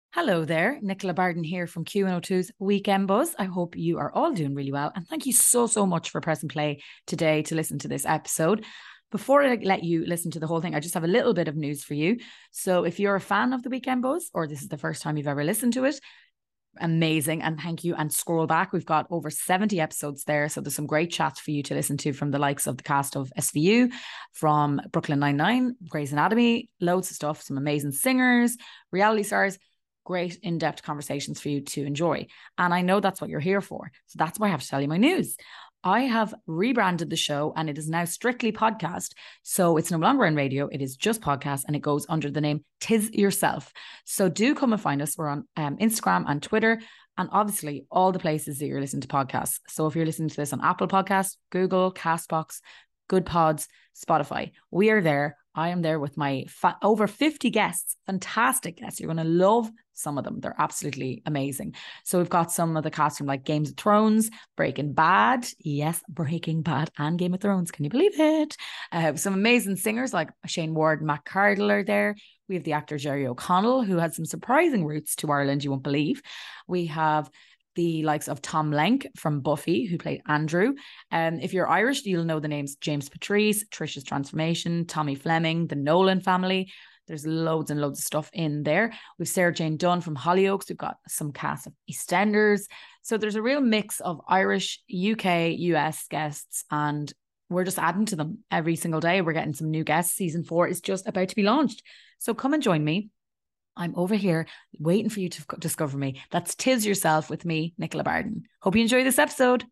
Hello there, Nicola Barden here from Q102's Weekend Buzz. I hope you are all doing really well, and thank you so much for pressing play today to listen to this episode. Before I let you listen to the whole thing, I just have a little bit of news for you. So if you're a fan of the Weekend Buzz, or this is the first time you've ever listened to it, amazing, and thank you. And scroll back, we've got over 70 episodes there, so there's some great chats for you to listen to from the likes of the cast of SVU, from Brooklyn Nine-Nine, Grey's Anatomy, loads of stuff, some amazing singers, reality stars, great in-depth conversations for you to enjoy. And I know that's what you're here for, so that's why I have to tell you my news. I have rebranded the show and it is now strictly podcast. So it's no longer on radio, it is just podcast, and it goes under the name Tis Yourself. So do come and find us. We're on Instagram and Twitter, and obviously all the places that you're listening to podcasts. So if you're listening to this on Apple Podcasts, Google, Castbox, Good Pods, Spotify, we are there. I am there with my over 50 guests, fantastic guests. You're going to love some of them. They're absolutely amazing. So we've got some of the cast from like Games of Thrones, Breaking Bad. Yes, Breaking Bad and Game of Thrones. Can you believe it? Some amazing singers like Shane Ward and Matt Cardle are there. We have the actor Jerry O'Connell, who had some surprising roots to Ireland, you won't believe. We have the likes of Tom Lenk from Buffy, who played Andrew. If you're Irish, you'll know the names James Patrice, Trisha's Transformation, Tommy Fleming, the Nolan family. There's loads and loads of stuff in there. We've Sarah Jane Dunn from Hollyoaks. We've got some cast of EastEnders. So there's a real mix of Irish, UK, US guests, and we're just adding to them every single day. We're getting some new guests. Season 4 is just about to be launched. So come and join me. I'm over here waiting for you to discover me. That's Tis Yourself with me, Nicola Barden. Hope you enjoy this episode.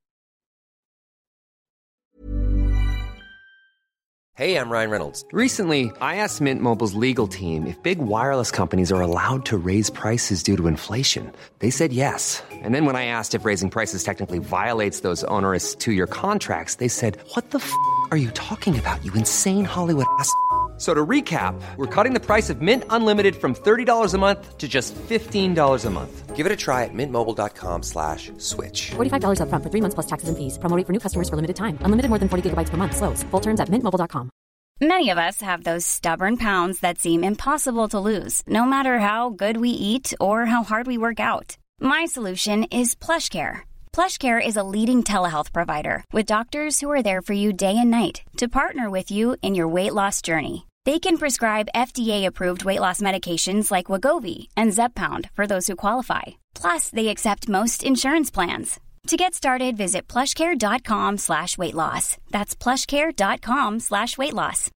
Hey, I'm Ryan Reynolds. Recently, I asked Mint Mobile's legal team if big wireless companies are allowed to raise prices due to inflation. They said yes. And then when I asked if raising prices technically violates those onerous 2-year contracts, they said, "What the f*** are you talking about, you insane Hollywood ass?" So to recap, we're cutting the price of Mint Unlimited from $30 a month to just $15 a month. Give it a try at mintmobile.com/switch. $45 up front for 3 months plus taxes and fees. Promo rate for new customers for limited time. Unlimited more than 40 gigabytes per month. Slows full terms at mintmobile.com. Many of us have those stubborn pounds that seem impossible to lose, no matter how good we eat or how hard we work out. My solution is PlushCare. PlushCare is a leading telehealth provider with doctors who are there for you day and night to partner with you in your weight loss journey. They can prescribe FDA-approved weight loss medications like Wegovy and Zepbound for those who qualify. Plus, they accept most insurance plans. To get started, visit plushcare.com/weightloss. That's plushcare.com/weightloss.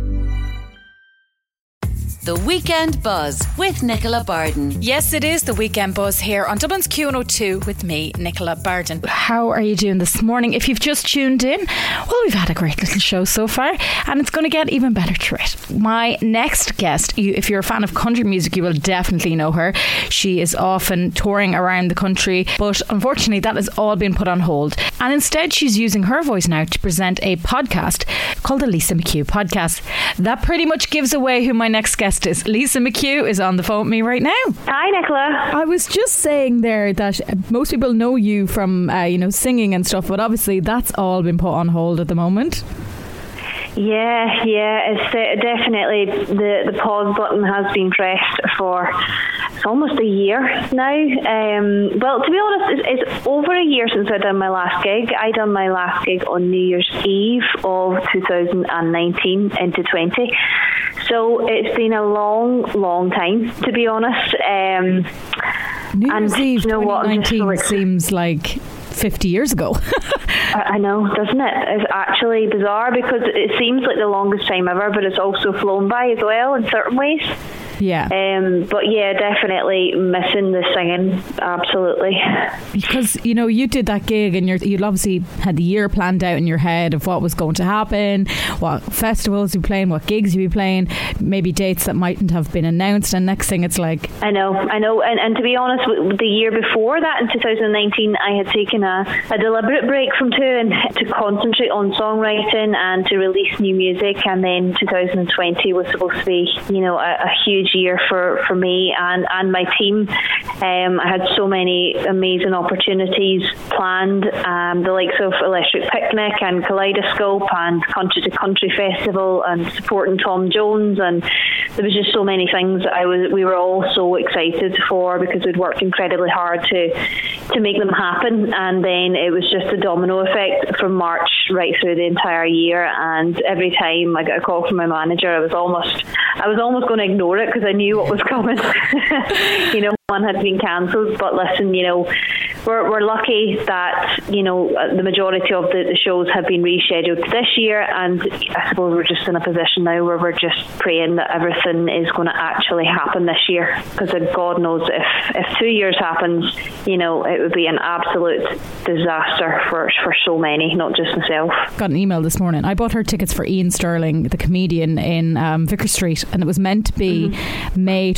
The Weekend Buzz with Nicola Barden. Yes, it is the Weekend Buzz here on Dublin's Q102 with me, Nicola Barden. How are you doing this morning? If you've just tuned in, well, we've had a great little show so far, and it's going to get even better through it. My next guest, if you're a fan of country music, you will definitely know her. She is often touring around the country, but unfortunately that has all been put on hold. And instead she's using her voice now to present a podcast called the Lisa McHugh Podcast. That pretty much gives away who my next guest is. Lisa McHugh is on the phone with me right now. Hi, Nicola. I was just saying there that most people know you from singing and stuff, but obviously that's all been put on hold at the moment. Yeah, it's definitely the pause button has been pressed for almost a year now. Well, to be honest, it's over a year since I done my last gig. I done my last gig on New Year's Eve of 2019 into 20. So it's been a long time, to be honest. New Year's Eve 2019 seems like 50 years ago. I know, doesn't it? It's actually bizarre because it seems like the longest time ever, but it's also flown by as well in certain ways. Yeah. But yeah, definitely missing the singing, absolutely. Because, you did that gig and you'd obviously had the year planned out in your head of what was going to happen, what festivals you'd be playing, what gigs you'd be playing, maybe dates that mightn't have been announced, and next thing it's like... I know. And to be honest, the year before that, in 2019, I had taken a deliberate break from touring to concentrate on songwriting and to release new music, and then 2020 was supposed to be, a huge huge year for me and my team. I had so many amazing opportunities planned, the likes of Electric Picnic and Kaleidoscope and Country to Country Festival and supporting Tom Jones, and there was just so many things that we were all so excited for, because we'd worked incredibly hard to make them happen. And then it was just a domino effect from March right through the entire year, and every time I got a call from my manager, I was almost going to ignore it because I knew what was coming. One had been cancelled, but listen, we're lucky that the majority of the shows have been rescheduled this year, and I suppose we're just in a position now where we're just praying that everything is going to actually happen this year, because God knows if 2 years happens, it would be an absolute disaster for so many, not just myself. Got an email this morning. I bought her tickets for Ian Sterling, the comedian, in Vicar Street, and it was meant to be May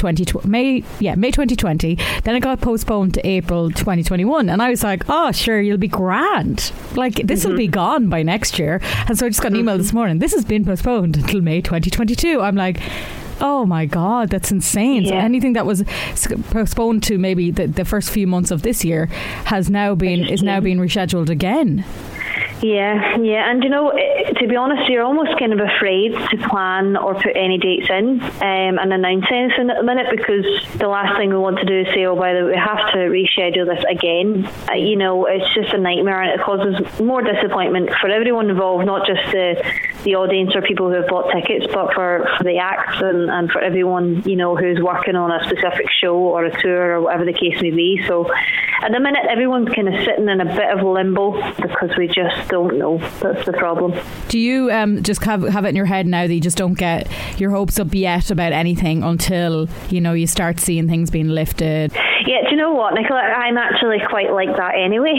2020. Then it got postponed to April 2021, and I was like, oh sure, you'll be grand, like this will be gone by next year. And so I just got an email this morning, this has been postponed until May 2022. I'm like, oh my God, that's insane. So anything that was postponed to maybe the first few months of this year is now being rescheduled again. Yeah, and to be honest, you're almost kind of afraid to plan or put any dates in and announce anything at the minute, because the last thing we want to do is say, oh, by the way, we have to reschedule this again. It's just a nightmare, and it causes more disappointment for everyone involved, not just the audience or people who have bought tickets, but for the acts and for everyone, who's working on a specific show or a tour or whatever the case may be. So at the minute, everyone's kind of sitting in a bit of limbo because we just don't know. That's the problem. Do you just have it in your head now that you just don't get your hopes up yet about anything until you start seeing things being lifted? Yeah, do you know what, Nicola? I'm actually quite like that anyway,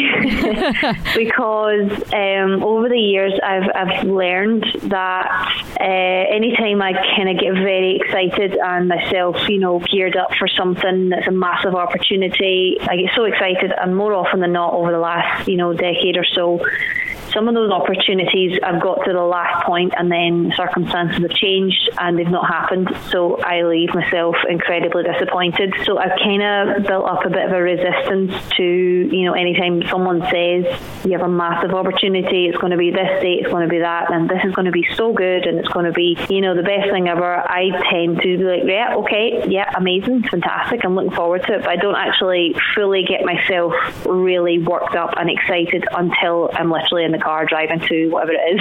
because over the years I've learned that anytime I kind of get very excited and myself, geared up for something that's a massive opportunity, I get so excited, and more often than not over the last decade or so, some of those opportunities I've got to the last point and then circumstances have changed and they've not happened, so I leave myself incredibly disappointed. So I've kind of built up a bit of a resistance to anytime someone says you have a massive opportunity, it's going to be this date, it's going to be that, and this is going to be so good and it's going to be the best thing ever, I tend to be like, yeah, okay, yeah, amazing, fantastic, I'm looking forward to it, but I don't actually fully get myself really worked up and excited until I'm literally in the car driving to whatever it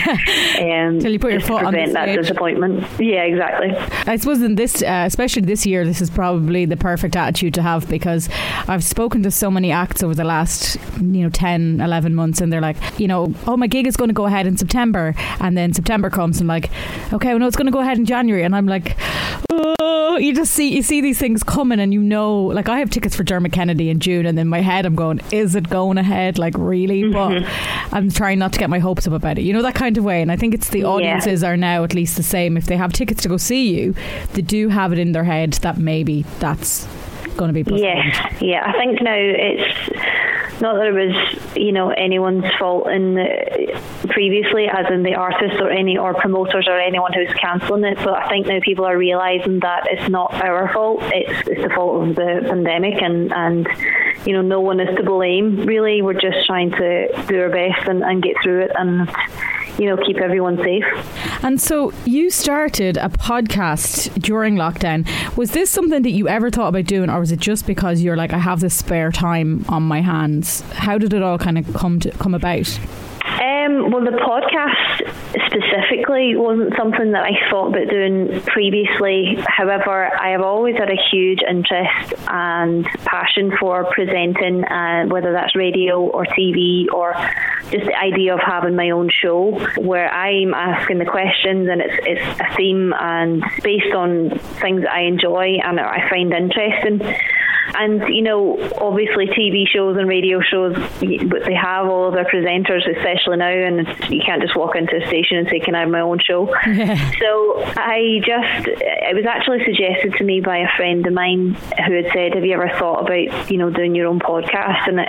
is. Until you put your foot on the stage. That disappointment. Yeah, exactly. I suppose in this, especially this year, this is probably the perfect attitude to have, because I've spoken to so many acts over the last 10, 11 months, and they're like, oh, my gig is going to go ahead in September, and then September comes and like, okay, well, no, it's going to go ahead in January, and I'm like, oh, you see these things coming, and like I have tickets for Dermot Kennedy in June, and in my head I'm going, is it going ahead, like really? But I'm trying not to get my hopes up about it, that kind of way. And I think it's the audiences are now at least the same. If they have tickets to go see you, they do have it in their head that maybe that's going to be postponed. Yeah, I think now it's not that it was anyone's fault previously, as in the artists or promoters or anyone who's cancelling it, but I think now people are realising that it's not our fault, it's the fault of the pandemic, and no one is to blame really. We're just trying to do our best and get through it and keep everyone safe. And so you started a podcast during lockdown. Was this something that you ever thought about doing, or was it just because you're like, I have this spare time on my hands? How did it all kind of come about? Well, the podcast specifically wasn't something that I thought about doing previously. However, I have always had a huge interest and passion for presenting, whether that's radio or TV, or just the idea of having my own show where I'm asking the questions and it's a theme and based on things that I enjoy and I find interesting. And, obviously TV shows and radio shows, they have all of their presenters, especially now, and you can't just walk into a station and say, can I have my own show? Yeah. So it was actually suggested to me by a friend of mine who had said, have you ever thought about, doing your own podcast? And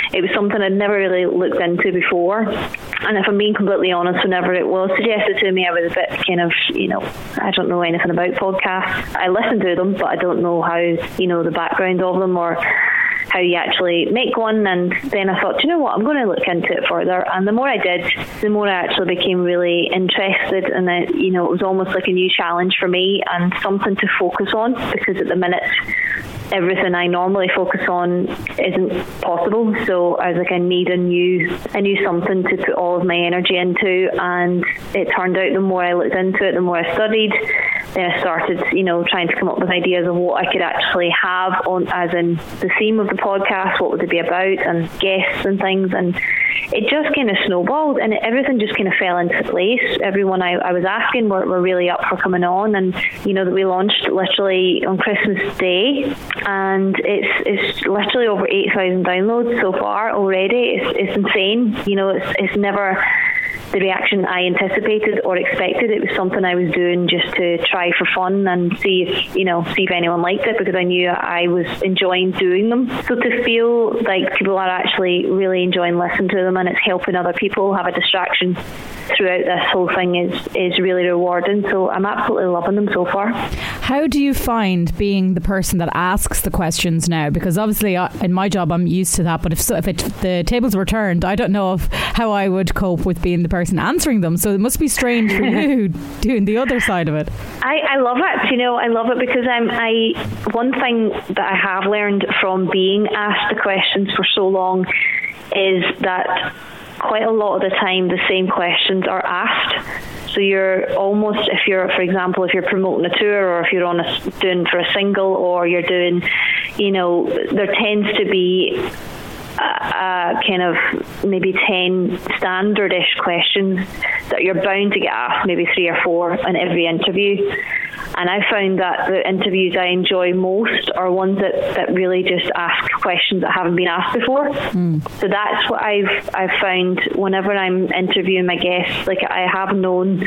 it was something I'd never really looked into before. And if I'm being completely honest, whenever it was suggested to me, I was a bit kind of, I don't know anything about podcasts. I listen to them, but I don't know how, the background of them or how you actually make one. And then I thought, you know what, I'm going to look into it further. And the more I did, the more I actually became really interested. And it was almost like a new challenge for me and something to focus on, because at the minute, everything I normally focus on isn't possible. So I was like, I need a new something to put all of my energy into. And it turned out the more I looked into it, the more I studied, then I started, trying to come up with ideas of what I could actually have on, as in the theme of the podcast, what would it be about, and guests and things. And it just kind of snowballed, and everything just kind of fell into place. Everyone I was asking were really up for coming on, and that we launched literally on Christmas Day, and it's literally over 8,000 downloads so far already. It's insane. It's never the reaction I anticipated or expected. It was something I was doing just to try for fun and see if anyone liked it, because I knew I was enjoying doing them. So to feel like people are actually really enjoying listening to them, and it's helping other people have a distraction throughout this whole thing is really rewarding. So I'm absolutely loving them so far. How do you find being the person that asks the questions now? Because obviously in my job I'm used to that, but if the tables were turned, I don't know how I would cope with being the person answering them. So it must be strange for you doing the other side of it. I love it. I love it because one thing that I have learned from being asked the questions for so long is that quite a lot of the time the same questions are asked. So you're almost, for example, if you're promoting a tour, or if you're doing for a single, or you're doing, there tends to be kind of maybe 10 standardish questions that you're bound to get asked, maybe 3 or 4 in every interview. And I found that the interviews I enjoy most are ones that really just ask questions that haven't been asked before. So that's what I've found whenever I'm interviewing my guests. Like, I have known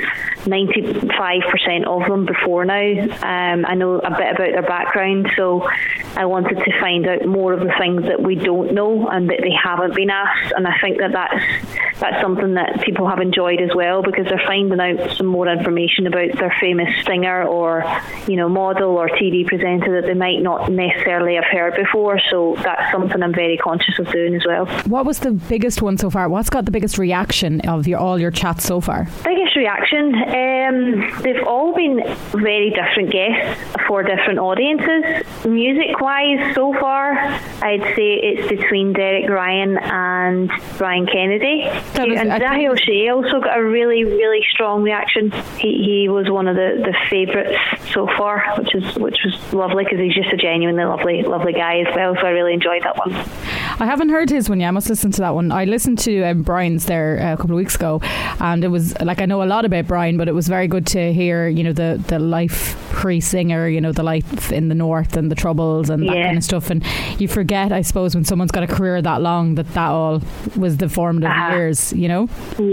95% of them before now. I know a bit about their background, so I wanted to find out more of the things that we don't know and that they haven't been asked. And I think that's something that people have enjoyed as well, because they're finding out some more information about their famous singer or model or TV presenter that they might not necessarily have heard before. So that's something I'm very conscious of doing as well. What was the biggest one so far? What's got the biggest reaction of all your chats so far? Biggest reaction? They've all been very different guests for different audiences. Music-wise, so far, I'd say it's between Derek Ryan and Brian Kennedy. And Zahi O'Shea also got a really, really strong reaction. He was one of the favourites so far, which was lovely, because he's just a genuinely lovely guy as well. So I really enjoyed that one. I haven't heard his one yet. I must listen to that one. I listened to Brian's there a couple of weeks ago, and it was like, I know a lot about Brian, but it was very good to hear the life pre-singer, the life in the north and the troubles and that kind of stuff. And you forget, I suppose, when someone's got a career that long, that all was the formative years. Yeah.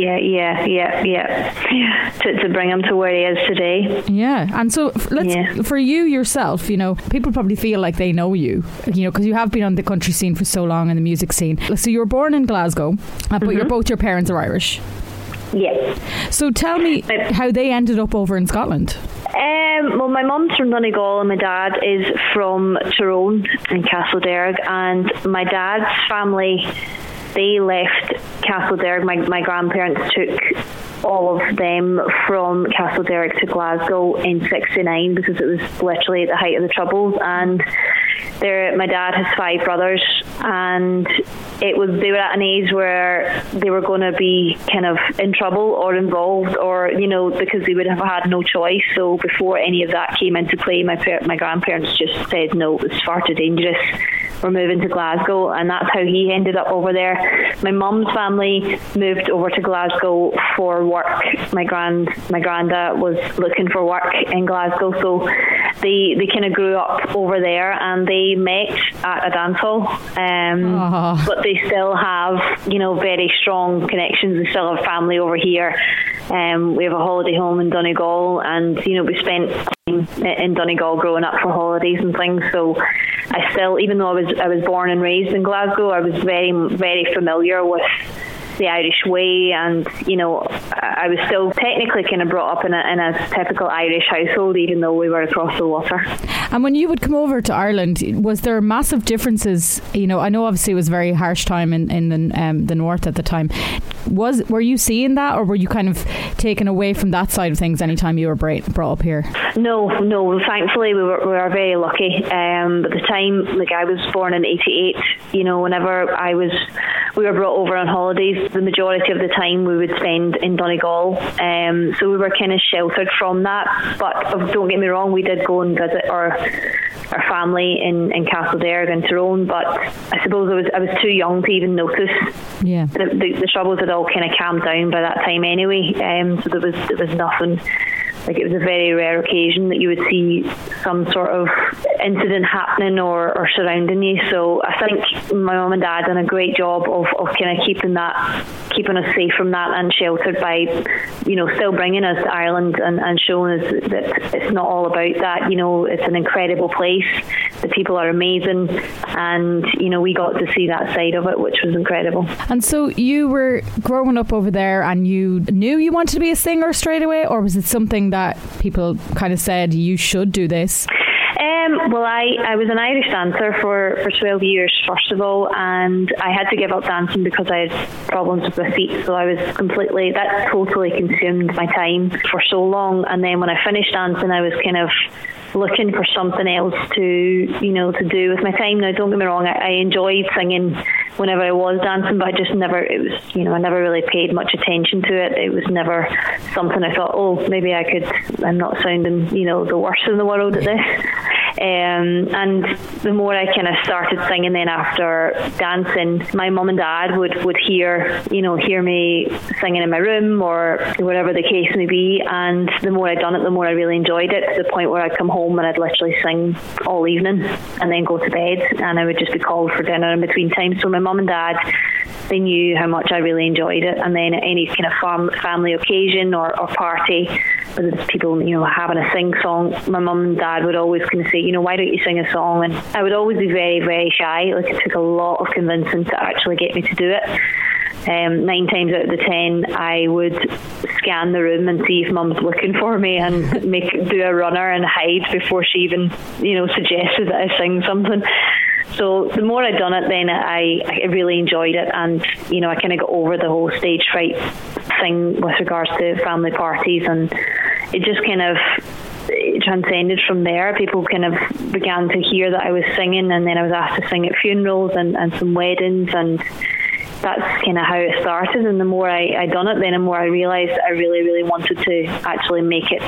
To bring him to where he is today. Yeah. And so for you yourself, people probably feel like they know you, because you have been on the country scene for so long and the music scene. So you were born in Glasgow, but both your parents are Irish. Yes. So tell me how they ended up over in Scotland. Well, my mum's from Donegal and my dad is from Tyrone in Castlederg, and my dad's family, they left Castlederg. My grandparents took all of them from Castlederg to Glasgow in '69 because it was literally at the height of the Troubles. And my dad has 5 brothers, and they were at an age where they were going to be kind of in trouble or involved, or because they would have had no choice. So before any of that came into play, my grandparents just said no, it was far too dangerous, we're moving to Glasgow. And that's how he ended up over there. My mum's family moved over to Glasgow for work. My granddad was looking for work in Glasgow, so they kind of grew up over there, and they met at a dance hall. But they still have very strong connections. They still have family over here. We have a holiday home in Donegal, and we spent time in Donegal growing up for holidays and things. So I still, even though I was born and raised in Glasgow, I was very, very familiar with the Irish way, and I was still technically kind of brought up in a typical Irish household, even though we were across the water. And when you would come over to Ireland, was there massive differences? I know obviously it was a very harsh time in the north at the time. Were you seeing that, or were you kind of taken away from that side of things anytime you were brought up here? No. Thankfully, we were very lucky. At the time, I was born in '88. Whenever we were brought over on holidays, the majority of the time we would spend in Donegal. So we were kind of sheltered from that. But don't get me wrong, we did go and visit our family in Castlederg and Tyrone. But I suppose I was too young to even notice. Yeah. The troubles had all kind of calmed down by that time anyway. So there was nothing. It was a very rare occasion that you would see some sort of incident happening or surrounding you. So I think my mum and dad done a great job of kind of keeping us safe from that and sheltered by, still bringing us to Ireland and showing us that it's not all about that. It's an incredible place. The people are amazing, and we got to see that side of it, which was incredible. And so you were growing up over there, and you knew you wanted to be a singer straight away, or was it something that people kind of said you should do this? Well, I was an Irish dancer for 12 years, first of all, and I had to give up dancing because I had problems with my feet, so that totally consumed my time for so long. And then when I finished dancing, I was kind of looking for something else to do with my time. Now, don't get me wrong, I enjoyed singing whenever I was dancing, but I never really paid much attention to it. It was never something I thought, maybe I'm not sounding, the worst in the world at this. And the more I kind of started singing then after dancing, my mum and dad would hear me singing in my room or whatever the case may be. And the more I'd done it, the more I really enjoyed it, to the point where I'd come home and I'd literally sing all evening and then go to bed, and I would just be called for dinner in between times. So my mum and dad, they knew how much I really enjoyed it. And then at any kind of family occasion or party, whether it's people having a sing song, my mum and dad would always kind of say, why don't you sing a song? And I would always be very, very shy. It took a lot of convincing to actually get me to do it. 9 times out of the 10, I would scan the room and see if mum's looking for me and do a runner and hide before she even suggested that I sing something. So the more I'd done it, then I really enjoyed it, and I kind of got over the whole stage fright thing with regards to family parties, and it just kind of transcended from there. People kind of began to hear that I was singing, and then I was asked to sing at funerals and some weddings, and that's kind of how it started. And the more I done it, then the more I realised I really, really wanted to actually make it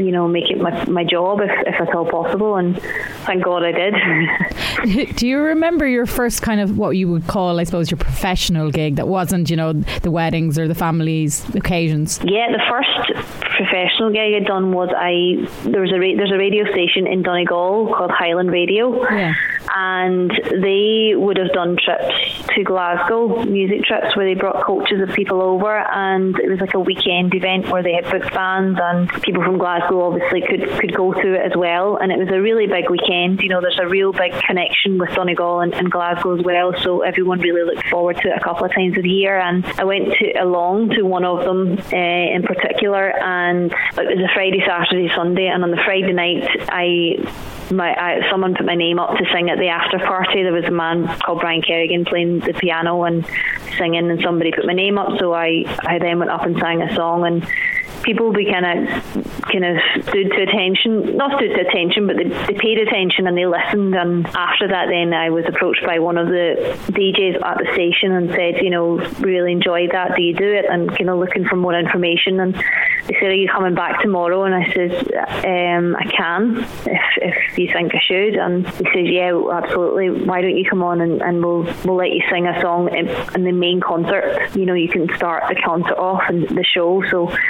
my job if at all possible, and thank God I did. Do you remember your first kind of what you would call, I suppose, your professional gig that wasn't, the weddings or the family's occasions? Yeah, the first professional gig I'd done was there's a radio station in Donegal called Highland Radio, and they would have done trips to Glasgow, music trips where they brought coaches of people over, and it was like a weekend event where they had booked bands, and people from Glasgow obviously could go to it as well. And it was a really big weekend. There's a real big connection with Donegal and Glasgow as well, so everyone really looked forward to it a couple of times a year. And I went along to one of them in particular, and it was a Friday, Saturday, Sunday, and on the Friday night someone put my name up to sing at the after party. There was a man called Brian Kerrigan playing the piano and singing, and somebody put my name up, so I then went up and sang a song, and people kind of stood to attention, but they paid attention and they listened. And after that, then I was approached by one of the DJs at the station and said, really enjoyed that, do you do it? And kind of looking for more information, and they said, are you coming back tomorrow? And I said, I can, if you think I should. And he said, yeah, absolutely, why don't you come on and we'll let you sing a song in the main concert. You can start the concert off and the show. So that was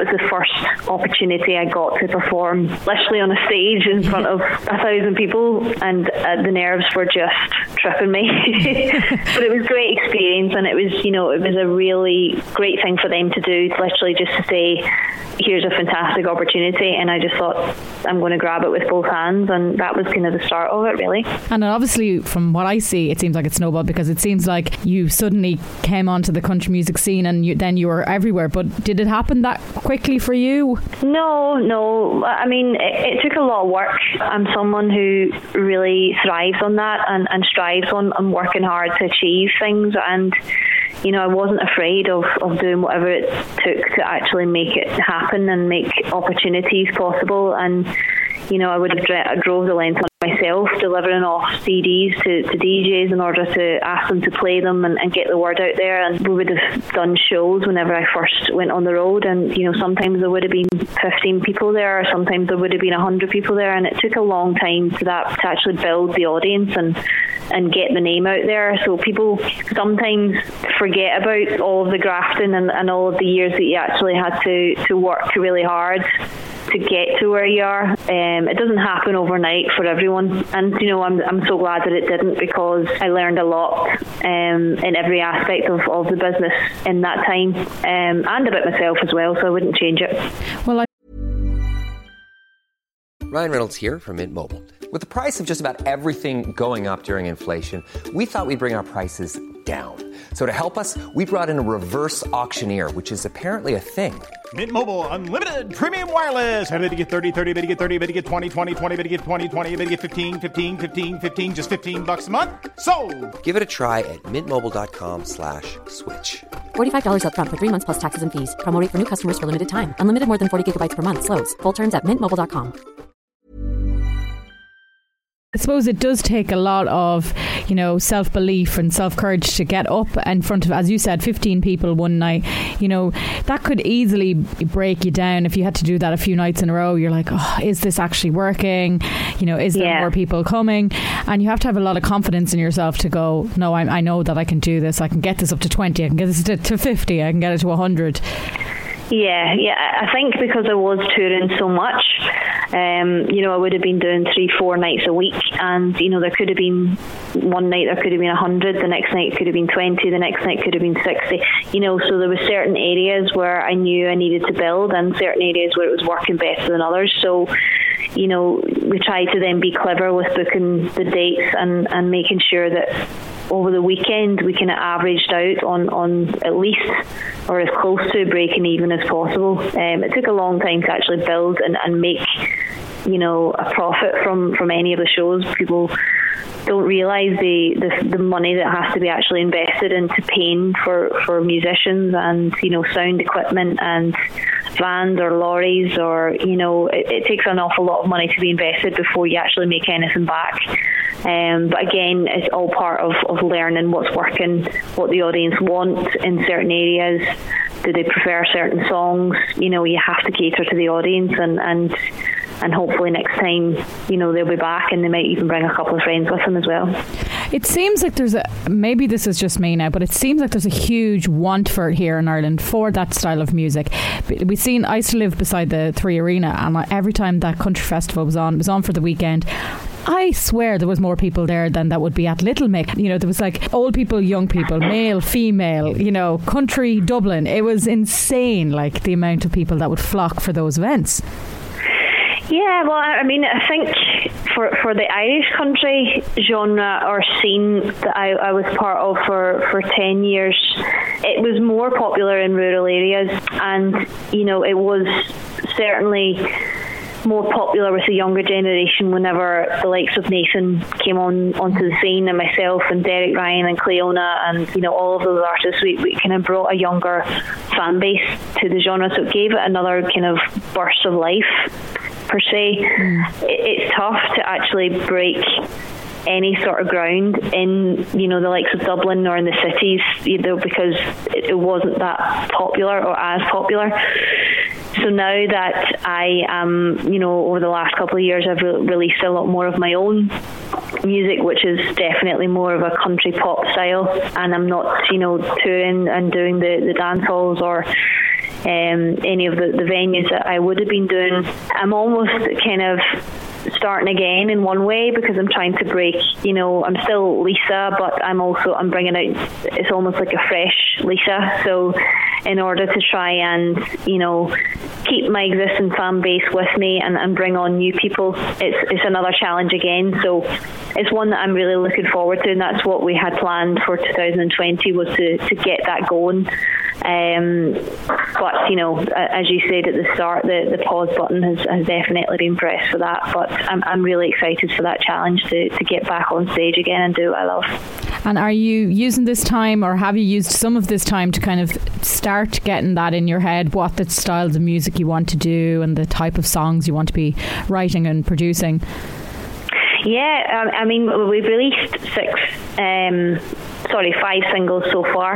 the first opportunity I got to perform literally on a stage in front of 1,000 people, and the nerves were just tripping me. But it was a great experience, and it was a really great thing for them to do, literally just to say, here's a fantastic opportunity. And I just thought, I'm going to grab it with both hands, and that was kind of the start of it, really. And obviously, from what I see, it seems like it snowballed, because it seems like you suddenly came onto the country music scene, and then you were everywhere. But did it happen that quickly for you? No. I mean, it took a lot of work. I'm someone who really thrives on that and strives on working hard to achieve things. And I wasn't afraid of doing whatever it took to actually make it happen and make opportunities possible. And I would have drove the length on myself, delivering off CDs to DJs in order to ask them to play them and get the word out there. And we would have done shows whenever I first went on the road, and sometimes there would have been 15 people there, or sometimes there would have been 100 people there, and it took a long time to actually build the audience and get the name out there. So people sometimes forget about all of the grafting and all of the years that you actually had to work really hard to get to where you are. It doesn't happen overnight for everyone, and I'm so glad that it didn't, because I learned a lot in every aspect of the business in that time, and about myself as well, so I wouldn't change it. Well, Ryan Reynolds here from Mint Mobile. With the price of just about everything going up during inflation, we thought we'd bring our prices down. So to help us, we brought in a reverse auctioneer, which is apparently a thing. Mint Mobile Unlimited Premium Wireless. How to get 30, 30, how to get 30, how to get 20, 20, 20, how to get 20, 20, how to get 15, 15, 15, 15, just $15 a month? Sold! Give it a try at mintmobile.com/switch. $45 up front for 3 months plus taxes and fees. Promo rate for new customers for limited time. Unlimited more than 40 gigabytes per month. Slows full terms at mintmobile.com. I suppose it does take a lot of, self-belief and self-courage to get up in front of, as you said, 15 people one night. That could easily break you down if you had to do that a few nights in a row. You're like, oh, is this actually working? Is there more people coming? And you have to have a lot of confidence in yourself to go, no, I know that I can do this. I can get this up to 20. I can get this to 50. I can get it to 100. Yeah. I think because I was touring so much, I would have been doing 3-4 nights a week, and there could have been one night there could have been 100, the next night could have been 20, the next night could have been 60. So there were certain areas where I knew I needed to build, and certain areas where it was working better than others. So we tried to then be clever with booking the dates and making sure that over the weekend we kind of averaged out on at least, or as close to breaking even as possible. It took a long time to actually build and make a profit from any of the shows. People don't realise the money that has to be actually invested into paying for musicians and sound equipment and vans or lorries, or it takes an awful lot of money to be invested before you actually make anything back. But again, it's all part of learning what's working, what the audience want in certain areas. Do they prefer certain songs? You have to cater to the audience, and hopefully next time, they'll be back, and they might even bring a couple of friends with them as well. It seems like maybe this is just me now, but it seems like there's a huge want for it here in Ireland, for that style of music. I used to live beside the 3 Arena, and every time that country festival was on for the weekend, I swear there was more people there than that would be at Little Mick. There was like old people, young people, male, female, country, Dublin. It was insane, like the amount of people that would flock for those events. Yeah, well, I mean, I think for the Irish country genre or scene that I was part of for 10 years, it was more popular in rural areas, and, it was certainly more popular with the younger generation whenever the likes of Nathan came onto the scene, and myself and Derek Ryan and Cleona and all of those artists. We kind of brought a younger fan base to the genre, so it gave it another kind of burst of life per se. It's tough to actually break any sort of ground in the likes of Dublin or in the cities, because it wasn't that popular or as popular. So now that I am, over the last couple of years, I've released a lot more of my own music, which is definitely more of a country pop style, and I'm not, touring and doing the dance halls or any of the venues that I would have been doing. I'm almost kind of starting again in one way, because I'm trying to break, I'm still Lisa, but I'm bringing out, it's almost like a fresh Lisa. So in order to try and, keep my existing fan base with me and bring on new people, it's another challenge again. So it's one that I'm really looking forward to, and that's what we had planned for 2020, was to get that going. But as you said at the start, the pause button has definitely been pressed for that. But I'm really excited for that challenge to get back on stage again and do what I love. And are you using this time, or have you used some of this time to kind of start getting that in your head, what the styles of music you want to do and the type of songs you want to be writing and producing? Yeah, I mean, we've released 5 singles so far,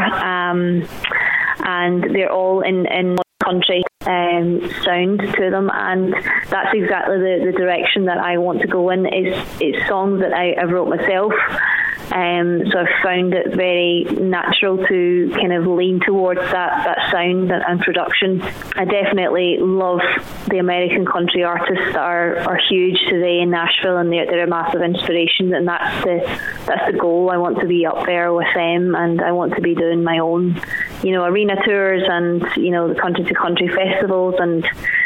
and they're all in country sound to them, and that's exactly the direction that I want to go in. It's songs that I wrote myself. So I've found it very natural to kind of lean towards that sound and production. I definitely love the American country artists that are huge today in Nashville, and they're a massive inspiration, and that's the goal. I want to be up there with them, and I want to be doing my own, arena tours and, the country to country festivals, and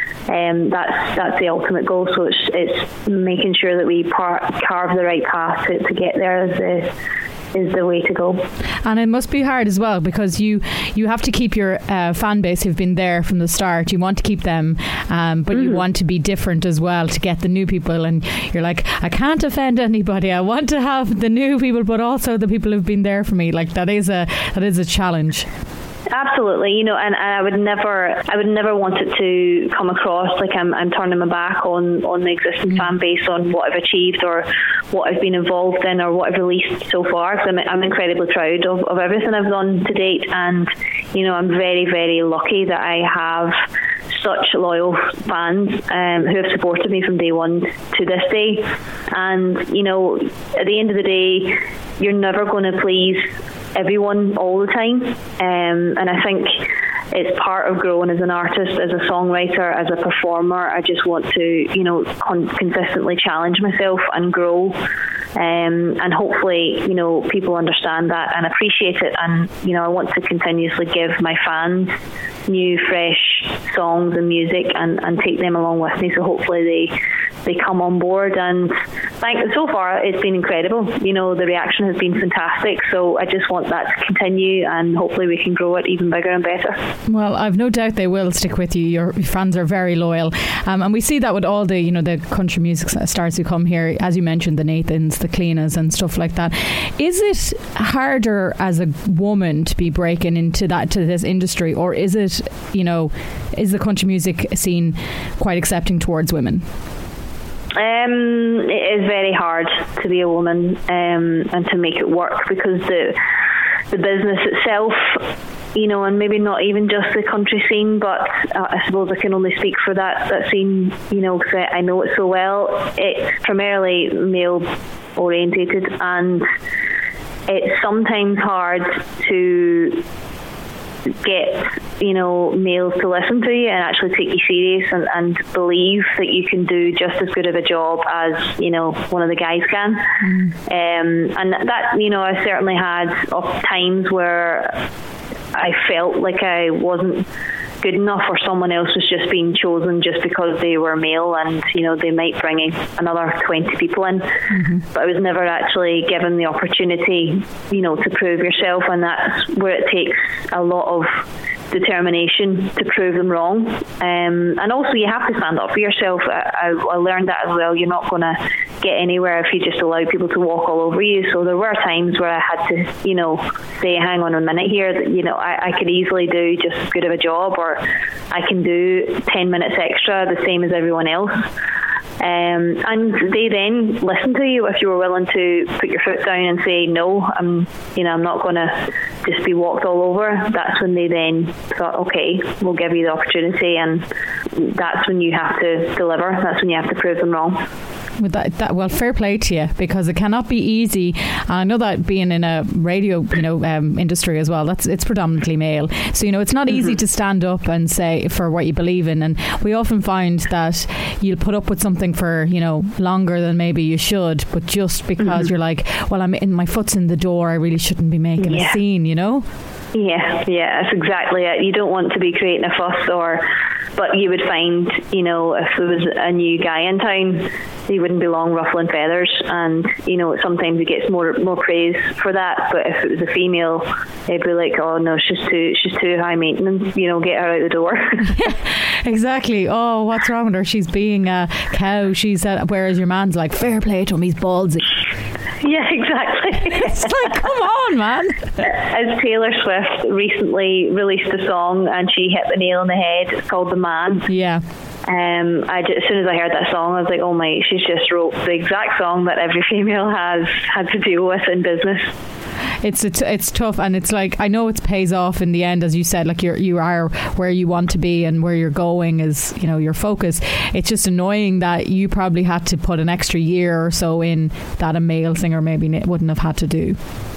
that's the ultimate goal. So it's making sure that we carve the right path to get there is the way to go. And it must be hard as well, because you have to keep your fan base who've been there from the start. You want to keep them, but you want to be different as well to get the new people, and you're like, I can't offend anybody. I want to have the new people, but also the people who've been there for me. Like that is a challenge. Absolutely, and I would never want it to come across like I'm turning my back on the existing fan base, on what I've achieved or what I've been involved in or what I've released so far. Because I'm incredibly proud of everything I've done to date, and I'm very, very lucky that I have such loyal fans who have supported me from day one to this day. And at the end of the day, you're never going to please everyone all the time, and I think it's part of growing as an artist, as a songwriter, as a performer. I just want to consistently challenge myself and grow, and hopefully people understand that and appreciate it. And I want to continuously give my fans new fresh songs and music and take them along with me, so hopefully they come on board. And so far it's been incredible. The reaction has been fantastic, so I just want that to continue, and hopefully we can grow it even bigger and better. Well, I've no doubt they will stick with you. Your fans are very loyal, and we see that with all the the country music stars who come here, as you mentioned, the Nathans, the Cleanas and stuff like that. Is it harder as a woman to be breaking into this industry, or is it is the country music scene quite accepting towards women? It is very hard to be a woman and to make it work, because the business itself, and maybe not even just the country scene, but I suppose I can only speak for that scene, because I know it so well. It's primarily male orientated, and it's sometimes hard to get males to listen to you and actually take you serious and believe that you can do just as good of a job as one of the guys can. And that I certainly had times where I felt like I wasn't good enough, or someone else was just being chosen just because they were male, and they might bring in another 20 people in, but I was never actually given the opportunity to prove yourself. And that's where it takes a lot of determination to prove them wrong, and also you have to stand up for yourself. I learned that as well. You're not going to get anywhere if you just allow people to walk all over you. So there were times where I had to say, hang on a minute here, that I could easily do just as good of a job, or I can do 10 minutes extra the same as everyone else. And they then listen to you if you were willing to put your foot down and say, no, I'm not going to just be walked all over. That's when they then thought, okay, we'll give you the opportunity, and that's when you have to deliver. That's when you have to prove them wrong. With that, well, fair play to you, because it cannot be easy. I know that being in a radio, industry as well, it's predominantly male. So, it's not easy to stand up and say for what you believe in. And we often find that you'll put up with something for, longer than maybe you should, but just because you're like, well, my foot's in the door, I really shouldn't be making a scene, Yeah, that's exactly it. You don't want to be creating a fuss, but you would find, if there was a new guy in town, he wouldn't be long ruffling feathers, and sometimes he gets more praise for that. But if it was a female, they'd be like, oh no, she's too high maintenance, get her out the door. Exactly. Oh, what's wrong with her? She's being a cow. Whereas your man's like, fair play to him, he's ballsy. Yeah, exactly. It's like, come on, man. As Taylor Swift recently released a song and she hit the nail on the head. It's called The Man. Yeah. As soon as I heard that song, I was like, oh my, she's just wrote the exact song that every female has had to deal with in business. It's tough, and it's like, I know it pays off in the end, as you said, like you are where you want to be and where you're going is your focus. It's just annoying that you probably had to put an extra year or so in that a male singer maybe wouldn't have had to do.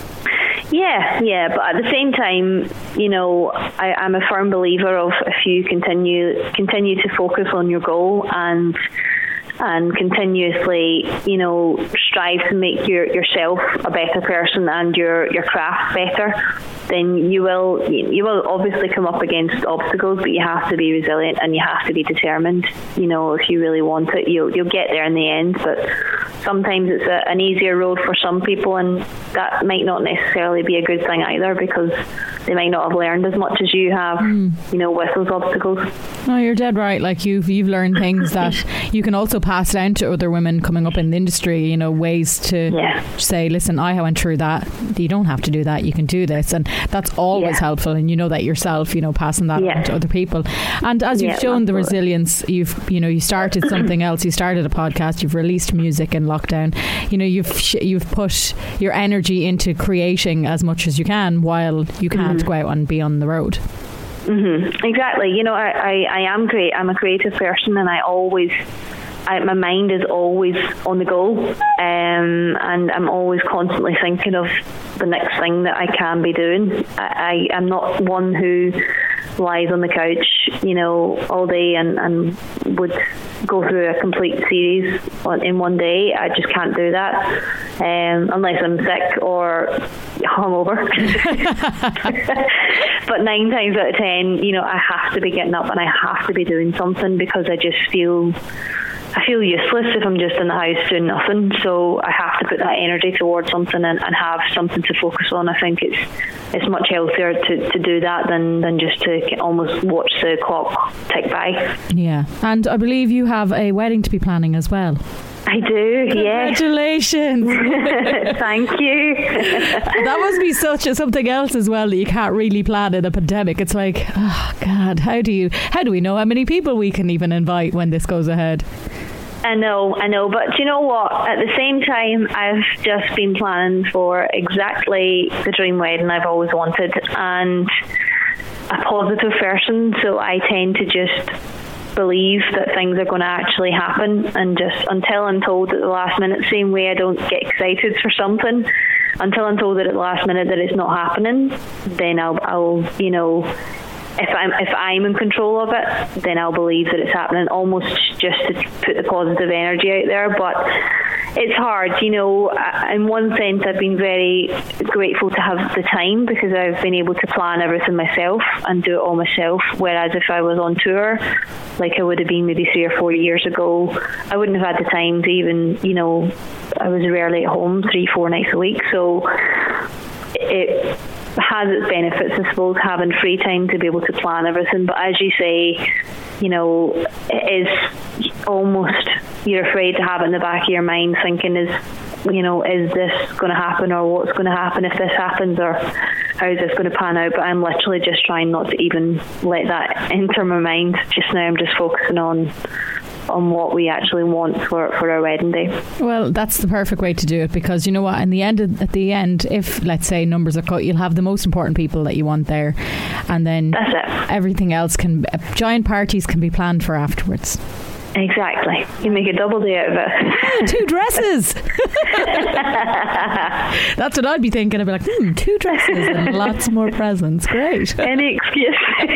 Yeah, but at the same time, I'm a firm believer of if you continue to focus on your goal and continuously, strive to make yourself a better person and your craft better, then you will obviously come up against obstacles, but you have to be resilient and you have to be determined. If you really want it, you'll get there in the end. But sometimes it's an easier road for some people, and that might not necessarily be a good thing either, because they might not have learned as much as you have, with those obstacles. No, you're dead right. Like you've learned things that you can also pass down to other women coming up in the industry, ways to say, listen, I went through that. You don't have to do that. You can do this. And that's always helpful. And you know that yourself, passing that on to other people. And as you've shown the resilience, you started something else. You started a podcast. You've released music in lockdown. You've put your energy into creating as much as you can while you can't go out and be on the road. Exactly. I am great. I'm a creative person, and my mind is always on the go, and I'm always constantly thinking of the next thing that I can be doing. I'm not one who lies on the couch, all day and would go through a complete series in one day. I just can't do that, unless I'm sick or hungover. But 9 times out of 10, I have to be getting up and I have to be doing something, because I feel useless if I'm just in the house doing nothing. So I have to put that energy towards something and have something to focus on. I think it's much healthier to do that than just to almost watch the clock tick by. Yeah, and I believe you have a wedding to be planning as well. I do, yes. Congratulations. Thank you. That must be something else as well that you can't really plan in a pandemic. It's like, oh God, how do we know how many people we can even invite when this goes ahead? I know, but do you know what? At the same time, I've just been planning for exactly the dream wedding I've always wanted, and a positive person, so I tend to just believe that things are going to actually happen, and just until I'm told at the last minute, same way I don't get excited for something, until I'm told at the last minute that it's not happening, then I'll if I'm in control of it, then I'll believe that it's happening, almost just to put the positive energy out there. But it's hard, in one sense I've been very grateful to have the time, because I've been able to plan everything myself and do it all myself, whereas if I was on tour, like I would have been maybe 3 or 4 years ago, I wouldn't have had the time to even, I was rarely at home 3-4 nights a week. So it has its benefits, I suppose, having free time to be able to plan everything. But as you say, it is almost, you're afraid to have it in the back of your mind, thinking, is this going to happen, or what's going to happen if this happens, or how is this going to pan out? But I'm literally just trying not to even let that enter my mind. Just now I'm just focusing on what we actually want for our wedding day. Well, that's the perfect way to do it, because you know what, at the end, if let's say numbers are cut, you'll have the most important people that you want there, and then that's it. Everything else giant parties can be planned for afterwards. Exactly. You make a double day out of it. 2 dresses. That's what I'd be thinking. I'd be like, 2 dresses and lots more presents. Great. Any excuse.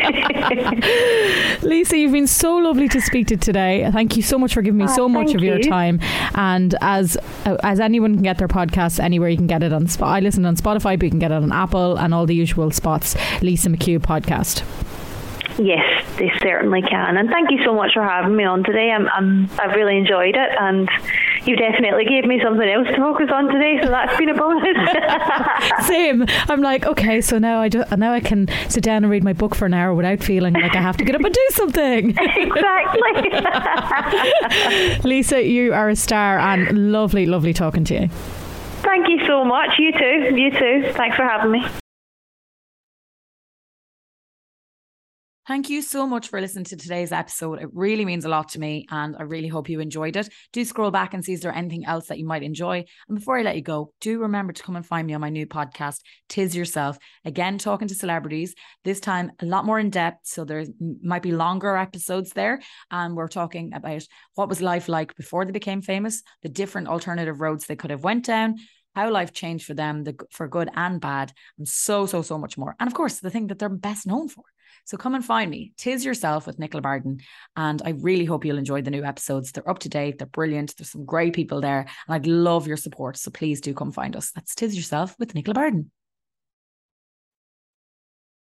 Lisa, you've been so lovely to speak to today. Thank you so much for giving me so much of your time. And as anyone can get their podcasts anywhere, you can get it on I listen on Spotify, but you can get it on Apple and all the usual spots. Lisa McHugh podcast. Yes, they certainly can. And thank you so much for having me on today. I've really enjoyed it, and you definitely gave me something else to focus on today, so that's been a bonus. Same. I'm like, okay, so now I can sit down and read my book for an hour without feeling like I have to get up and do something. Exactly. Lisa, you are a star, and lovely talking to you. Thank you so much. You too. Thanks for having me. Thank you so much for listening to today's episode. It really means a lot to me, and I really hope you enjoyed it. Do scroll back and see is there anything else that you might enjoy. And before I let you go, do remember to come and find me on my new podcast, Tis Yourself. Again, talking to celebrities, this time a lot more in depth. So there might be longer episodes there. And we're talking about what was life like before they became famous, the different alternative roads they could have went down, how life changed for them, for good and bad, and so much more. And of course, the thing that they're best known for. So come and find me, Tis Yourself with Nicola Barden. And I really hope you'll enjoy the new episodes. They're up to date. They're brilliant. There's some great people there. And I'd love your support. So please do come find us. That's Tis Yourself with Nicola Barden.